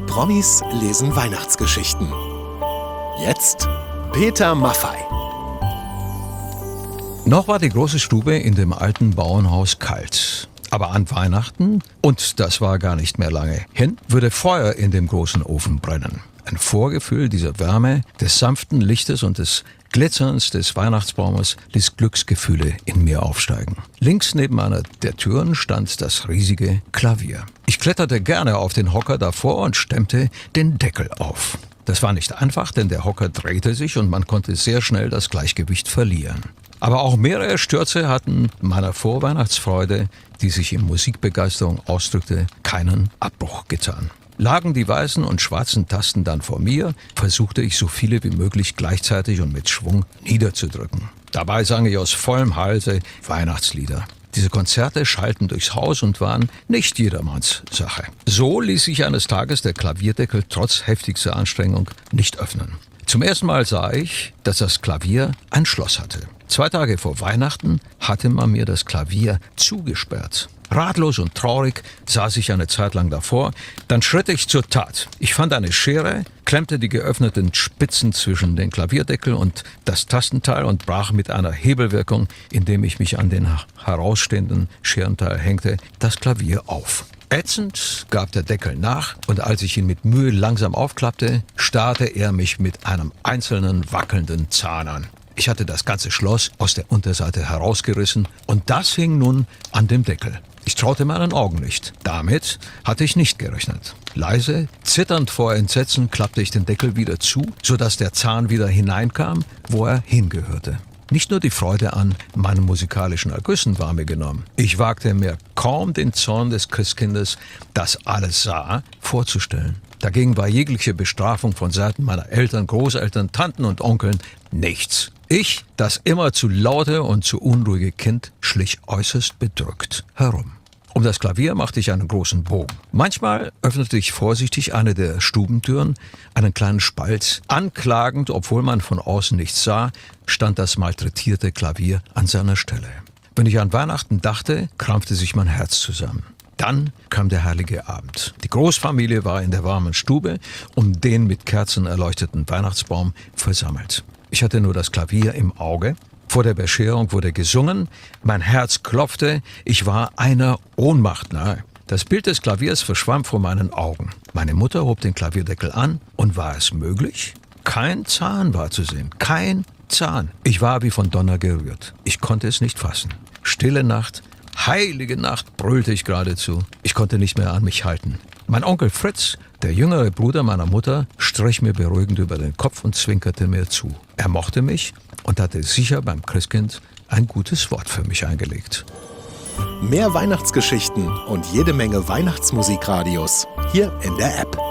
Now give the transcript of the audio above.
Promis lesen Weihnachtsgeschichten. Jetzt Peter Maffay. Noch war die große Stube in dem alten Bauernhaus kalt. Aber an Weihnachten, und das war gar nicht mehr lange hin, würde Feuer in dem großen Ofen brennen. Ein Vorgefühl dieser Wärme, des sanften Lichtes und des Glitzerns des Weihnachtsbaumes ließ Glücksgefühle in mir aufsteigen. Links neben einer der Türen stand das riesige Klavier. Ich kletterte gerne auf den Hocker davor und stemmte den Deckel auf. Das war nicht einfach, denn der Hocker drehte sich und man konnte sehr schnell das Gleichgewicht verlieren. Aber auch mehrere Stürze hatten meiner Vorweihnachtsfreude, die sich in Musikbegeisterung ausdrückte, keinen Abbruch getan. Lagen die weißen und schwarzen Tasten dann vor mir, versuchte ich so viele wie möglich gleichzeitig und mit Schwung niederzudrücken. Dabei sang ich aus vollem Halse Weihnachtslieder. Diese Konzerte schallten durchs Haus und waren nicht jedermanns Sache. So ließ sich eines Tages der Klavierdeckel trotz heftigster Anstrengung nicht öffnen. Zum ersten Mal sah ich, dass das Klavier ein Schloss hatte. 2 Tage vor Weihnachten hatte man mir das Klavier zugesperrt. Ratlos und traurig saß ich eine Zeit lang davor, dann schritt ich zur Tat. Ich fand eine Schere, klemmte die geöffneten Spitzen zwischen den Klavierdeckel und das Tastenteil und brach mit einer Hebelwirkung, indem ich mich an den herausstehenden Scherenteil hängte, das Klavier auf. Ätzend gab der Deckel nach und als ich ihn mit Mühe langsam aufklappte, starrte er mich mit einem einzelnen wackelnden Zahn an. Ich hatte das ganze Schloss aus der Unterseite herausgerissen und das hing nun an dem Deckel. Ich traute meinen Augen nicht. Damit hatte ich nicht gerechnet. Leise, zitternd vor Entsetzen, klappte ich den Deckel wieder zu, sodass der Zahn wieder hineinkam, wo er hingehörte. Nicht nur die Freude an meinen musikalischen Ergüssen war mir genommen. Ich wagte mir kaum den Zorn des Christkindes, das alles sah, vorzustellen. Dagegen war jegliche Bestrafung von Seiten meiner Eltern, Großeltern, Tanten und Onkeln nichts. Ich, das immer zu laute und zu unruhige Kind, schlich äußerst bedrückt herum. Um das Klavier machte ich einen großen Bogen. Manchmal öffnete ich vorsichtig eine der Stubentüren, einen kleinen Spalt. Anklagend, obwohl man von außen nichts sah, stand das malträtierte Klavier an seiner Stelle. Wenn ich an Weihnachten dachte, krampfte sich mein Herz zusammen. Dann kam der heilige Abend. Die Großfamilie war in der warmen Stube um den mit Kerzen erleuchteten Weihnachtsbaum versammelt. Ich hatte nur das Klavier im Auge. Vor der Bescherung wurde gesungen, mein Herz klopfte, ich war einer Ohnmacht nahe. Das Bild des Klaviers verschwamm vor meinen Augen. Meine Mutter hob den Klavierdeckel an und war es möglich? Kein Zahn war zu sehen, kein Zahn. Ich war wie von Donner gerührt. Ich konnte es nicht fassen. Stille Nacht, heilige Nacht, brüllte ich geradezu. Ich konnte nicht mehr an mich halten. Mein Onkel Fritz, der jüngere Bruder meiner Mutter, strich mir beruhigend über den Kopf und zwinkerte mir zu. Er mochte mich und hatte sicher beim Christkind ein gutes Wort für mich eingelegt. Mehr Weihnachtsgeschichten und jede Menge Weihnachtsmusikradios hier in der App.